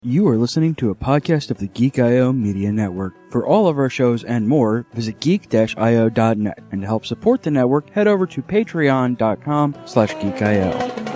You are listening to a podcast of the Geek.io Media Network. For all of our shows and more, visit geek-io.net. And to help support the network, head over to patreon.com/geekio.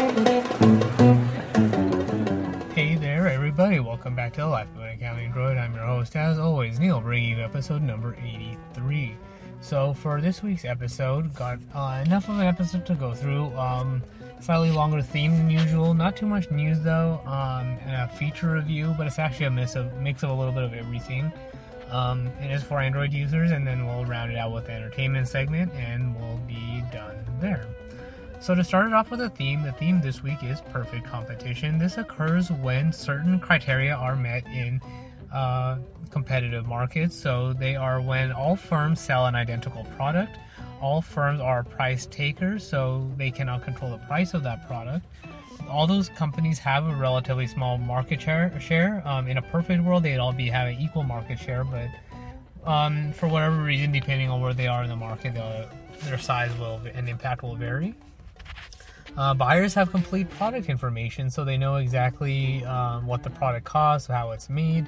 Hey there, everybody. Welcome back to the Life of an Accounting Droid. I'm your host, as always, Neil, bringing you episode number 83. So for this week's episode, got enough of an episode to go through. Slightly longer theme than usual. Not too much news though, and a feature review, but it's actually a mix of a little bit of everything. It is for Android users, and then we'll round it out with the entertainment segment, and we'll be done there. So to start it off with the theme this week is perfect competition. This occurs when certain criteria are met in competitive markets. So they are when all firms sell an identical product. All firms are price takers, so they cannot control the price of that product. All those companies have a relatively small market share. In a perfect world, they'd all be having equal market share, but for whatever reason, depending on where they are in the market, their size and impact will vary. Buyers have complete product information, so they know exactly what the product costs, how it's made,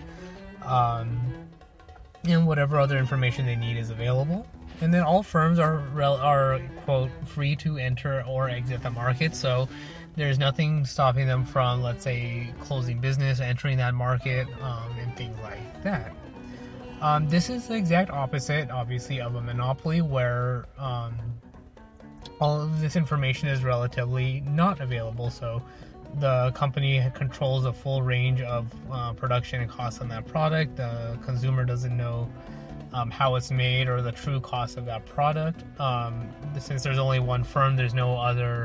and whatever other information they need is available. And then all firms are quote, free to enter or exit the market, so there's nothing stopping them from, let's say, closing business, entering that market, and things like that. This is the exact opposite, obviously, of a monopoly, where all of this information is relatively not available, so the company controls a full range of production and costs on that product. The consumer doesn't know how it's made or the true cost of that product. Since there's only one firm, there's no other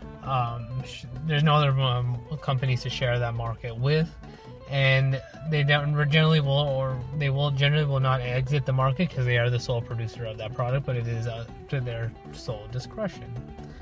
companies to share that market with, and they generally will not exit the market because they are the sole producer of that product, but it is to their sole discretion.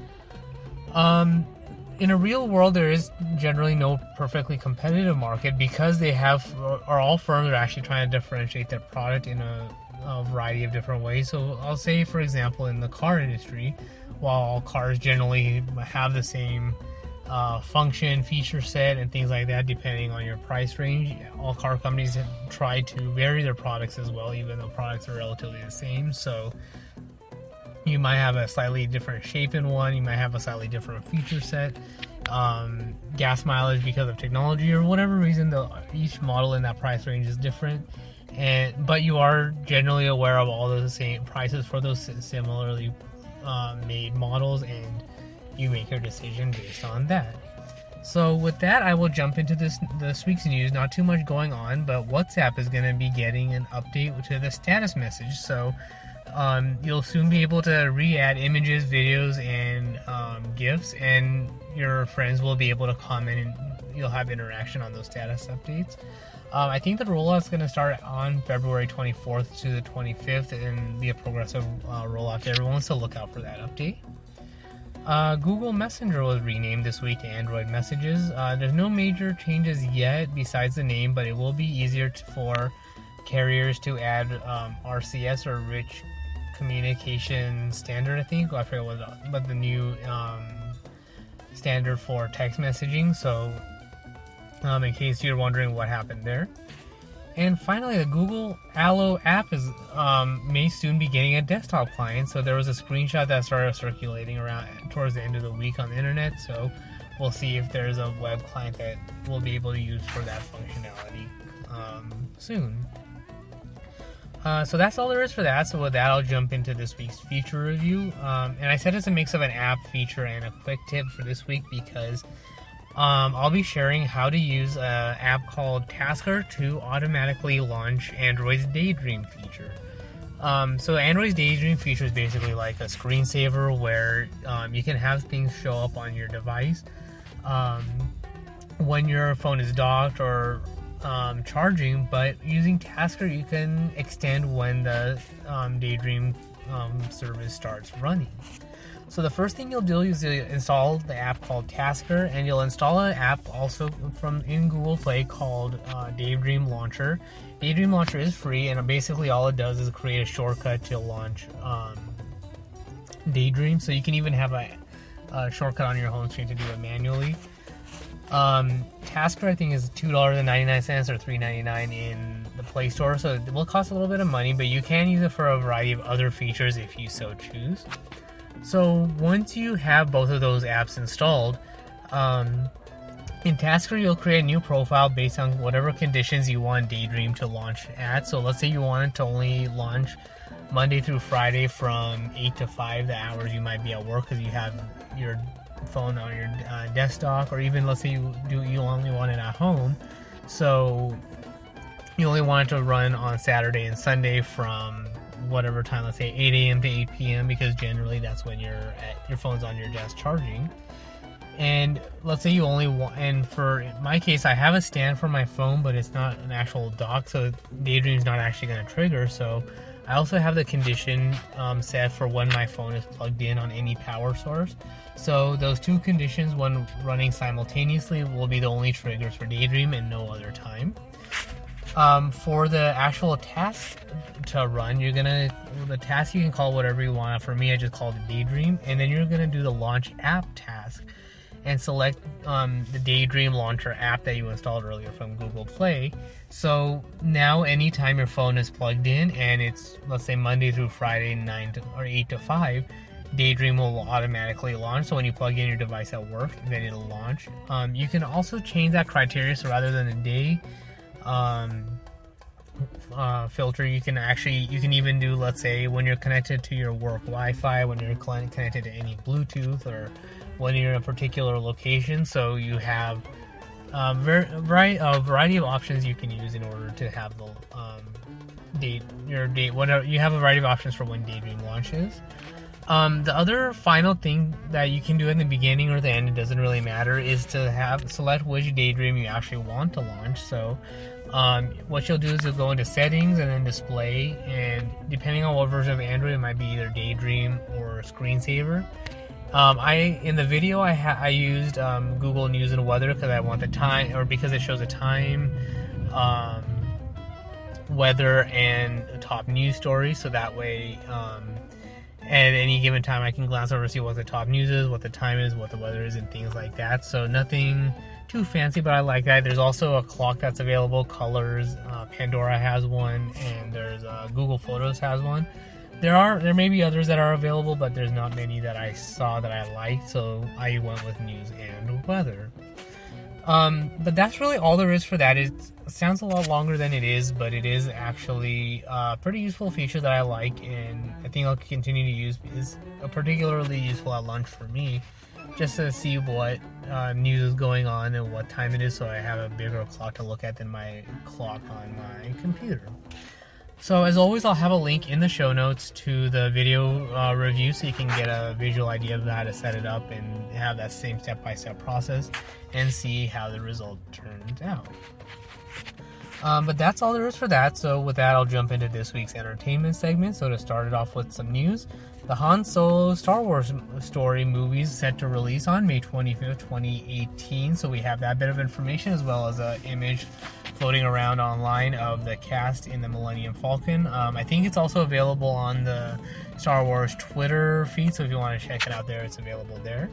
In a real world, there is generally no perfectly competitive market because all firms are actually trying to differentiate their product in a variety of different ways. So I'll say, for example, in the car industry, while all cars generally have the same function, feature set, and things like that, depending on your price range, all car companies have tried to vary their products as well, even though products are relatively the same. So you might have a slightly different shape in one, you might have a slightly different feature set, gas mileage because of technology, or whatever reason, each model in that price range is different. But you are generally aware of all the same prices for those similarly made models, and you make your decision based on that. So with that, I will jump into this week's news. Not too much going on, but WhatsApp is going to be getting an update to the status message. So you'll soon be able to re-add images, videos, and GIFs, and your friends will be able to comment, and you'll have interaction on those status updates. I think the rollout is going to start on February 24th to the 25th and be a progressive rollout to everyone, so look out for that update. Google Messenger was renamed this week to Android Messages. There's no major changes yet besides the name, but it will be easier for carriers to add RCS, or Rich Communication Standard, I think. I forget what the new standard for text messaging, so in case you're wondering what happened there. And finally, the Google Allo app may soon be getting a desktop client. So there was a screenshot that started circulating around towards the end of the week on the internet. So we'll see if there's a web client that we'll be able to use for that functionality soon. So that's all there is for that. So with that, I'll jump into this week's feature review. And I said it's a mix of an app, feature, and a quick tip for this week because I'll be sharing how to use an app called Tasker to automatically launch Android's Daydream feature. So Android's Daydream feature is basically like a screensaver where you can have things show up on your device when your phone is docked or charging, but using Tasker you can extend when the Daydream service starts running. So the first thing you'll do is you'll install the app called Tasker, and you'll install an app also in Google Play called Daydream Launcher. Daydream Launcher is free, and basically all it does is create a shortcut to launch Daydream. So you can even have a shortcut on your home screen to do it manually. Tasker, I think, is $2.99 or $3.99 in the Play Store, so it will cost a little bit of money, but you can use it for a variety of other features if you so choose. So once you have both of those apps installed, in Tasker, you'll create a new profile based on whatever conditions you want Daydream to launch at. So let's say you want it to only launch Monday through Friday from 8 to 5, the hours you might be at work because you have your phone on your desktop, or even let's say you only want it at home. So you only want it to run on Saturday and Sunday from whatever time, let's say 8 a.m. to 8 p.m. because generally that's when your phone's on your desk charging. And let's say you only want, and for my case, I have a stand for my phone, but it's not an actual dock, so Daydream's not actually going to trigger. So I also have the condition set for when my phone is plugged in on any power source. So those two conditions, when running simultaneously, will be the only triggers for Daydream and no other time. For the actual task to run, the task you can call whatever you want. For me, I just called it Daydream, and then you're gonna do the launch app task and select the Daydream Launcher app that you installed earlier from Google Play. So now anytime your phone is plugged in and it's, let's say, Monday through Friday 8 to 5, Daydream will automatically launch. So when you plug in your device at work, then it'll launch. You can also change that criteria, so rather than a day filter, you can even do, let's say, when you're connected to your work Wi-Fi, when you're connected to any Bluetooth, or when you're in a particular location. So you have a variety of options you can use in order to have the whatever you have a variety of options for when Daydream launches. The other final thing that you can do in the beginning or the end, it doesn't really matter, is to select which Daydream you actually want to launch. So what you'll do is you'll go into settings and then display, and depending on what version of Android, it might be either Daydream or Screensaver. In the video I used Google News and Weather because I want the time, or because it shows the time, weather, and top news stories. So that way, at any given time, I can glance over to see what the top news is, what the time is, what the weather is, and things like that. So nothing too fancy, but I like that. There's also a clock that's available, colors. Pandora has one, and there's Google Photos has one. There may be others that are available, but there's not many that I saw that I liked, so I went with news and weather. But that's really all there is for that. It sounds a lot longer than it is, but it is actually a pretty useful feature that I like, and I think I'll continue to use. It's particularly useful at lunch for me, just to see what news is going on and what time it is, so I have a bigger clock to look at than my clock on my computer. So as always, I'll have a link in the show notes to the video review, so you can get a visual idea of how to set it up and have that same step-by-step process and see how the result turns out. But that's all there is for that. So with that, I'll jump into this week's entertainment segment. So to start it off with some news, the Han Solo Star Wars story movie is set to release on May 25th, 2018. So we have that bit of information, as well as an image floating around online of the cast in the Millennium Falcon. I think it's also available on the Star Wars Twitter feed, so if you want to check it out there, it's available there.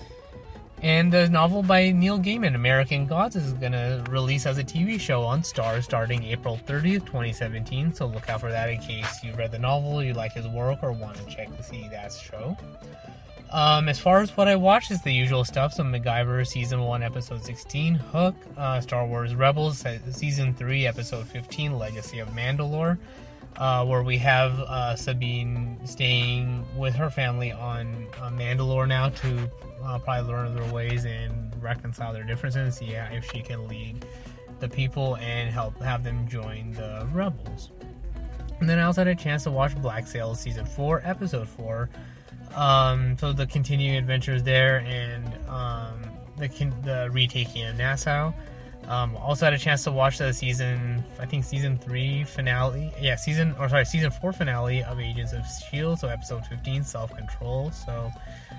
And the novel by Neil Gaiman, American Gods, is going to release as a TV show on Starz starting April 30th, 2017. So look out for that in case you read the novel, you like his work, or want to check to see that show. As far as what I watched, is the usual stuff. So MacGyver Season 1, Episode 16, Hook, Star Wars Rebels, Season 3, Episode 15, Legacy of Mandalore, where we have Sabine staying with her family on Mandalore now to probably learn their ways and reconcile their differences and see if she can lead the people and have them join the rebels. And then I also had a chance to watch Black Sails Season 4, Episode 4. So the continuing adventures there, and the retaking of Nassau. Also had a chance to watch the season 3 finale. Season 4 finale of Agents of S.H.I.E.L.D. So episode 15, Self-Control. So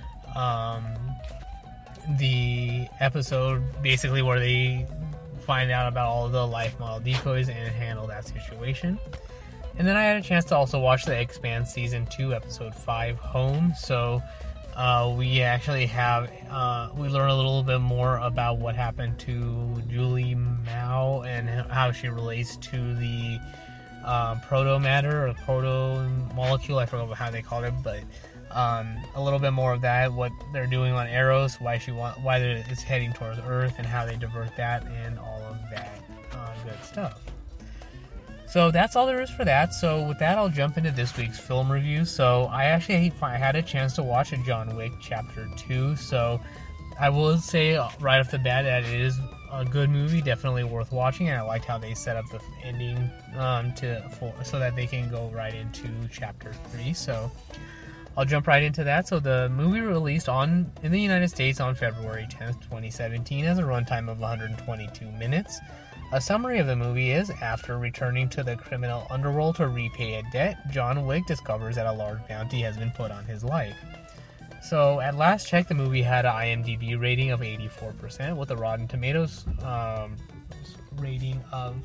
the episode basically where they find out about all of the life model decoys and handle that situation. And then I had a chance to also watch The Expanse Season 2, Episode 5, Home. So we actually have we learn a little bit more about what happened to Julie Mao and how she relates to the proto matter or proto molecule. I forgot how they called it, but a little bit more of that, what they're doing on Eros, why it's heading towards Earth, and how they divert that, and all of that good stuff. So that's all there is for that. So with that, I'll jump into this week's film review. So I had a chance to watch John Wick Chapter 2. So I will say right off the bat that it is a good movie, definitely worth watching, and I liked how they set up the ending so that they can go right into Chapter 3. So I'll jump right into that. So the movie released in the United States on February 10th, 2017 has a runtime of 122 minutes. A summary of the movie is, after returning to the criminal underworld to repay a debt, John Wick discovers that a large bounty has been put on his life. So at last check, the movie had an IMDb rating of 84% with a Rotten Tomatoes rating of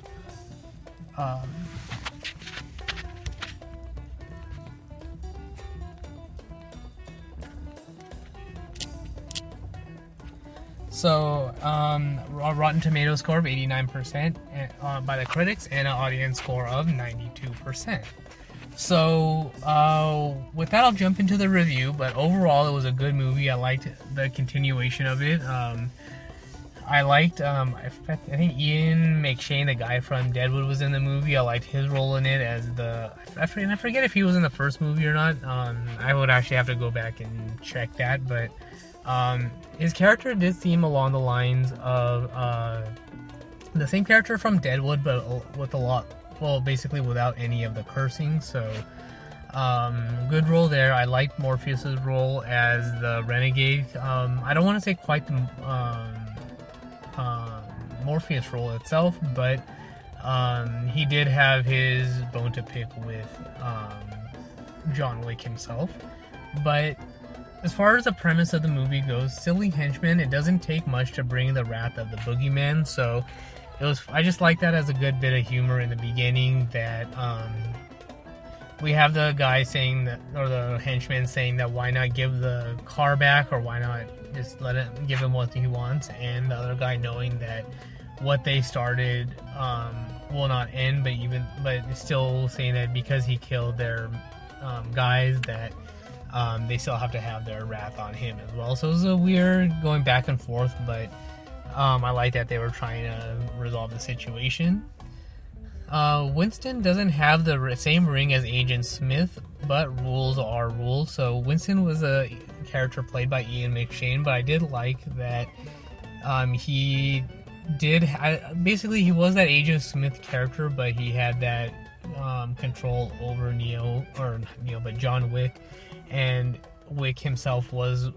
a Rotten Tomatoes score of 89% by the critics, and an audience score of 92%. So, with that, I'll jump into the review, but overall, it was a good movie. I liked the continuation of it. I liked, I think Ian McShane, the guy from Deadwood, was in the movie. I liked his role in it as I forget if he was in the first movie or not. I would actually have to go back and check that, but his character did seem along the lines of the same character from Deadwood, but with basically without any of the cursing. So good role there. I liked Morpheus's role as the renegade. I don't want to say quite the Morpheus role itself, but he did have his bone to pick with John Wick himself. But as far as the premise of the movie goes, silly henchman, it doesn't take much to bring the wrath of the boogeyman. So I just like that as a good bit of humor in the beginning, that we have the guy saying that, or the henchman saying that, why not give the car back, or why not just give him what he wants, and the other guy knowing that what they started will not end, but still saying that because he killed their guys, that they still have to have their wrath on him as well. So it was a weird going back and forth, but I like that they were trying to resolve the situation. Winston doesn't have the same ring as Agent Smith, but rules are rules. So Winston was a character played by Ian McShane, but I did like that he was that Agent Smith character, but he had that control over John Wick. And Wick himself was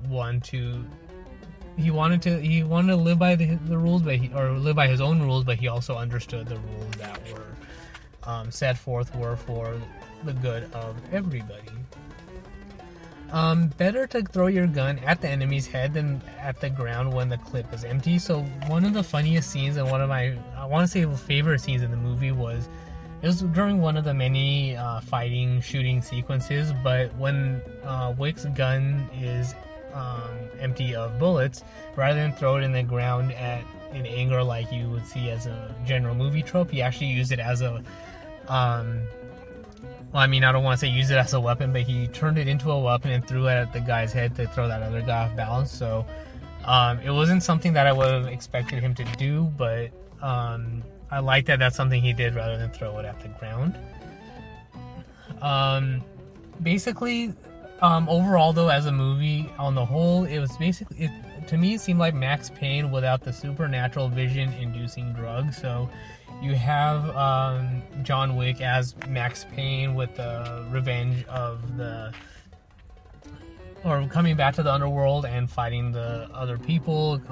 he wanted to live by the rules, or live by his own rules, but he also understood the rules that were set forth were for the good of everybody. Better to throw your gun at the enemy's head than at the ground when the clip is empty. So one of the funniest scenes, and one of my, I want to say, favorite scenes in the movie it was during one of the many shooting sequences, but when Wick's gun is empty of bullets, rather than throw it in the ground in anger like you would see as a general movie trope, he actually used it as a I don't want to say use it as a weapon, but he turned it into a weapon and threw it at the guy's head to throw that other guy off balance. So it wasn't something that I would have expected him to do, but I like that that's something he did rather than throw it at the ground. Basically, overall though, as a movie on the whole, it was basically, to me it seemed like Max Payne without the supernatural vision inducing drugs. So you have John Wick as Max Payne with the revenge of coming back to the underworld and fighting the other people.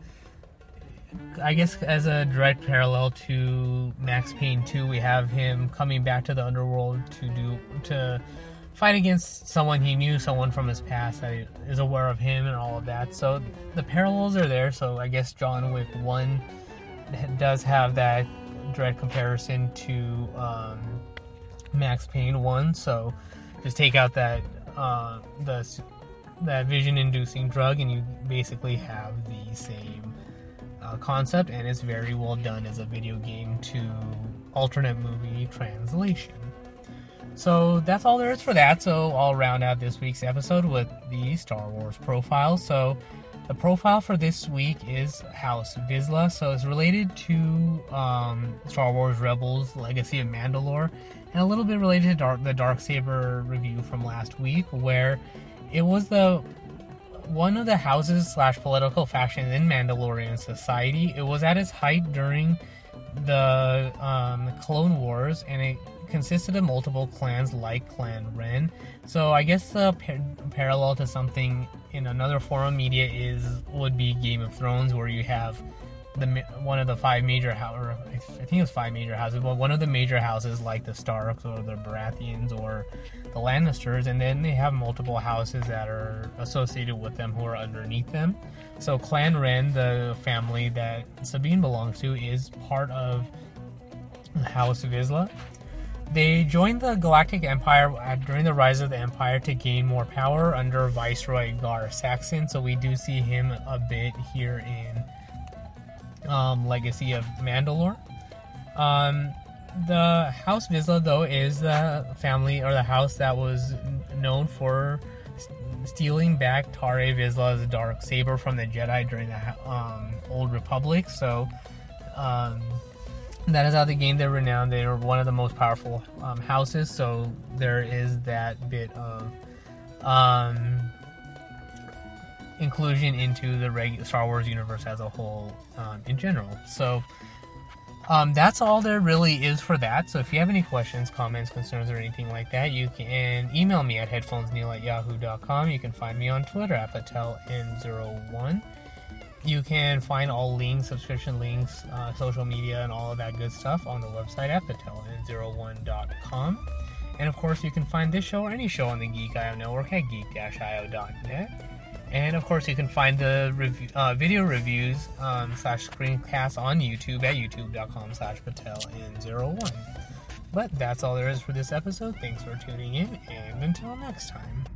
I guess as a direct parallel to Max Payne 2, we have him coming back to the underworld to fight against someone he knew, someone from his past that is aware of him and all of that. So the parallels are there. So I guess John Wick 1 does have that direct comparison to Max Payne 1. So just take out that that vision-inducing drug, and you basically have the same concept, and it's very well done as a video game to alternate movie translation. So that's all there is for that. So I'll round out this week's episode with the Star Wars profile. So the profile for this week is House Vizsla. So it's related to Star Wars Rebels Legacy of Mandalore, and a little bit related to the Darksaber review from last week, where it was one of the houses / political factions in Mandalorian society. It was at its height during the Clone Wars, and it consisted of multiple clans like Clan Wren. So I guess the parallel to something in another form of media would be Game of Thrones, where you have one of the five major houses, I think it's five major houses, but one of the major houses like the Starks or the Baratheons or the Lannisters, and then they have multiple houses that are associated with them who are underneath them. So Clan Wren, the family that Sabine belongs to, is part of House Vizsla. They joined the Galactic Empire during the rise of the Empire to gain more power under Viceroy Gar Saxon, so we do see him a bit here in Legacy of Mandalore. The House Vizsla, though, is the family or the house that was known for stealing back Tare Vizsla's Darksaber from the Jedi during the Old Republic. So that is how they gained their renown. They are one of the most powerful houses, so there is that bit of inclusion into the Star Wars universe as a whole in general. So that's all there really is for that. So if you have any questions, comments, concerns, or anything like that, you can email me at headphonesneil@yahoo.com. You can find me on Twitter at PatelN01. You can find all links, subscription links, social media, and all of that good stuff on the website at PatelN01.com. And of course, you can find this show or any show on the Geek.io network at geek-io.net. And of course, you can find the video reviews / screencasts on YouTube at youtube.com/PatelN01. But that's all there is for this episode. Thanks for tuning in, and until next time.